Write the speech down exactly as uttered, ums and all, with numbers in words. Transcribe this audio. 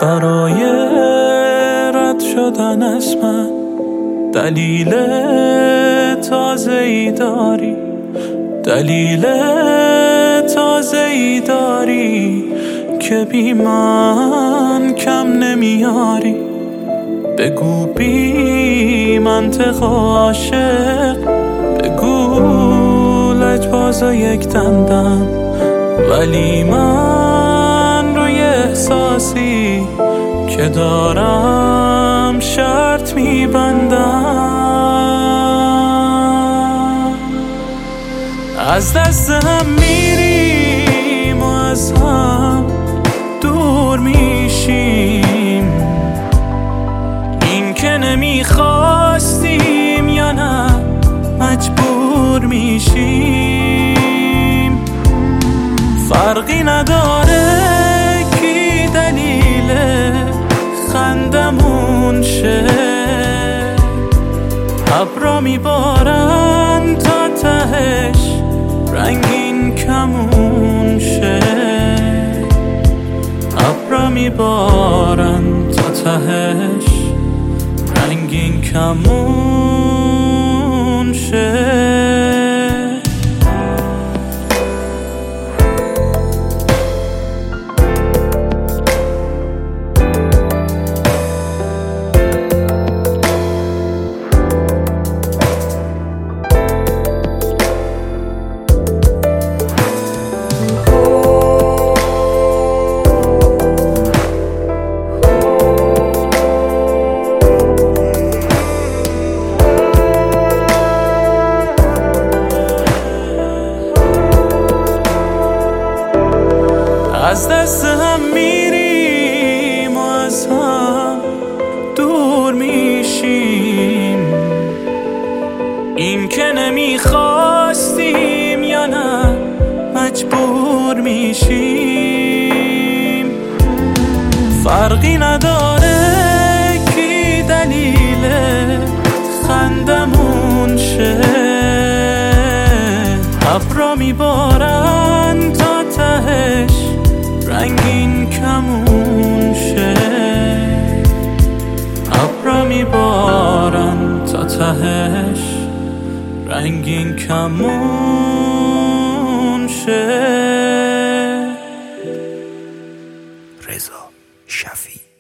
برای رد شدن از من دلیل تازه‌ای داری، دلیل تازه‌ای داری که بی من کم نمیاری. بگو بی منطق عاشق، بگو لجباز و یک دندم، ولی من روی احساسی که دارم شرط میبندم. از دست هم میریم و از هم دور میشیم، این که نمیخواستیم یا نه مجبور میشیم. فرقی نداره کی دلیل خندمون شه، ابرا میبارن تا تهش رنگین کمون شه، ابرا میبارن تا تهش رنگین کمون شه. از دست هم میریم و از هم دور میشیم، این که نمیخواستیم یا نه مجبور میشیم. فرقی نداره کی دلیل خندمون شه، ابرا میبارن تا تهش رنگین کمون شه، ابرا میبارن تا تهش رنگین کمون شه. رضا شفیع.